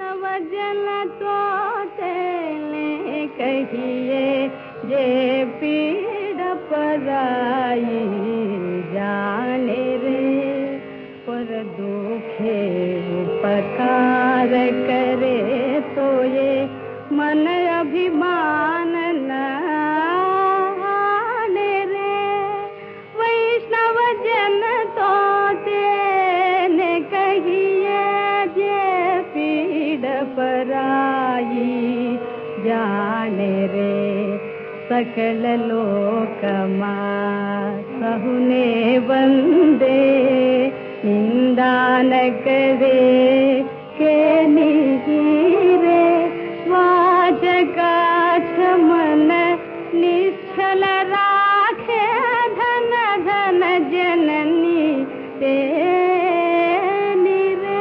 वैष्णवजन तो तेने कहिए जे पीड़ पराई जाने रे, पर दुखे उपकार करे तो ये मन अभिमान न आने रे। वैष्णव जन तो तेने कहिए जे पीड़ पराई जाने रे, सकल लोकमा सहुने वंदे, निंदा न करे के निहीरे, वाजगा मन निश्चल राखे, धन धन जननी तेनी रे।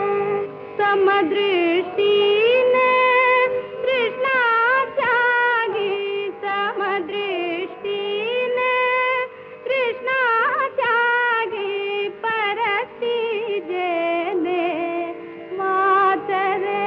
समदृष्टि ने तृष्णा त्यागी, समदृष्टि ने तृष्णा त्यागी, परती जेने मातरे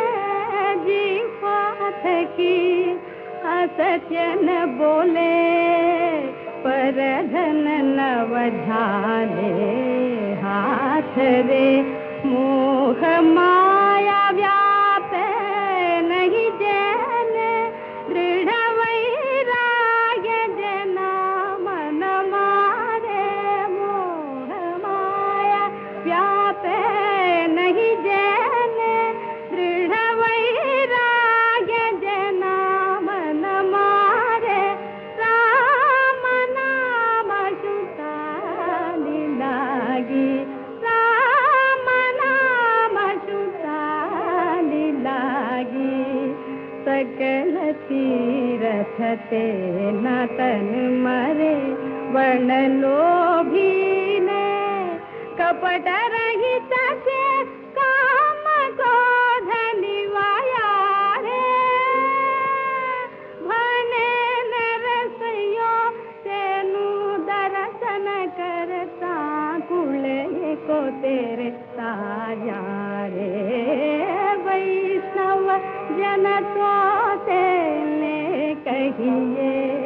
जीवा थकी, असत्य न बोले पर धन न वधाले हाथ रे। मोह माया व्यापे नहीं जैने, दृढ़ वैराग्य जना मन मारे। मोह माया व्यापे नहीं जैने, दृढ़ वैराग्य जना मन मारे। राम नाम सुताली लागी, राम नाम सुताली लागी, सकल तीरथ ते न तन मरे। वर्ण लोभी ने कपट रहित से काम को धनिवाया रे, भने नरसयो तेनु दर्शन करता, कुले को तेरे साया रे। वैष्णव जन तो तेने कहिए